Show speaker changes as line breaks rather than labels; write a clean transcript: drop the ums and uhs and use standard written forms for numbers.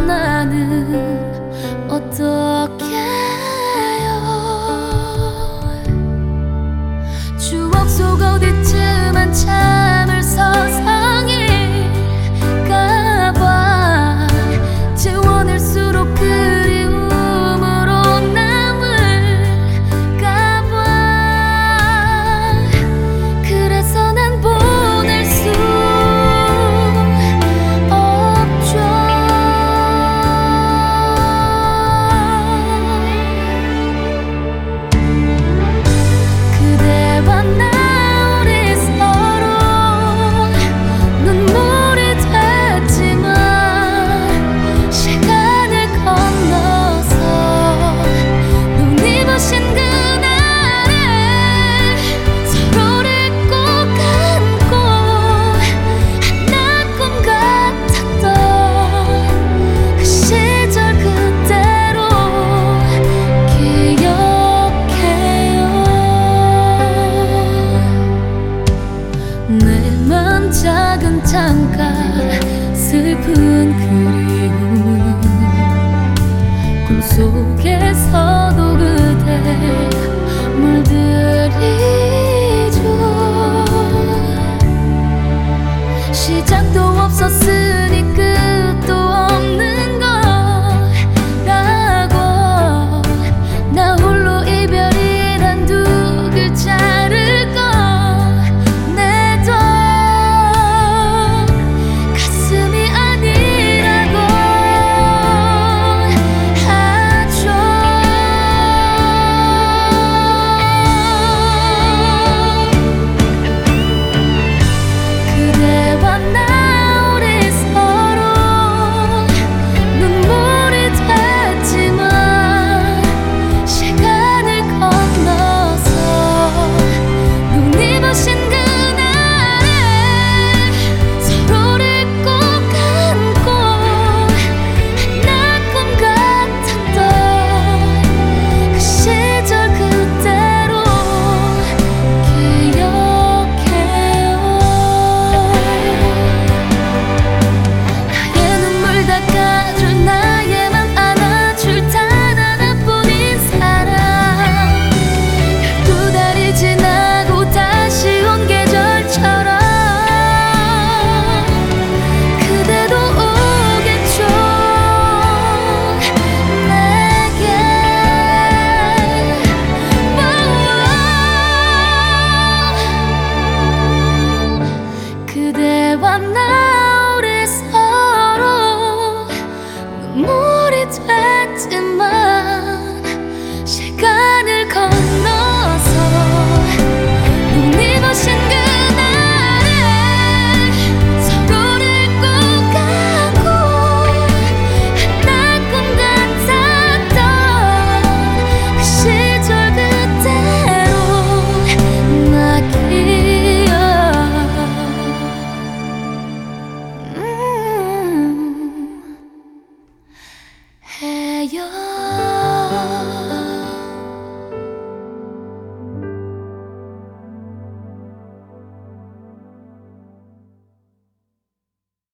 나는 어떻게 해요. 추억 속 어디쯤 한참을 서성일까봐 지워낼수록 그리움으로 남을까봐. 그래서 난 보낼 수 없죠. 그대와 나 우리 서로 눈물이 됐지만 시간을 건너서 눈이 부신 그날에 서로를 꼭 안고 하나 꿈 같았던 그 시절 그대로 기억해요. 내 맘 작은 창가 슬픈 그리움 꿈속에서도 그대 물들이죠. 시작도 없었으니 끝도 없는 거라고 나 홀로 이별이란 두 글자를 꺼내도 가슴이 아니라고 하죠. 그대와 나 우리 서로 눈물이 됐지만 시간을 건너서 눈이 부신 그날에 서로를 꼭 안고 하나 꿈 같았던 그 시절 그대로 기억해요. 나의 눈물 닦아줄 나의 맘 안아줄 단 하나뿐인 사람. 12달이 지나고 다시 온 계절처럼 그대도 오겠죠. 내게 그대와 나 우리 서로 눈물이 됐지만 시간을 건너서 눈이 부신 그날에 서로를 꼭 안고 하나 꿈 같았던 그 시절 그대로 나 기억해요.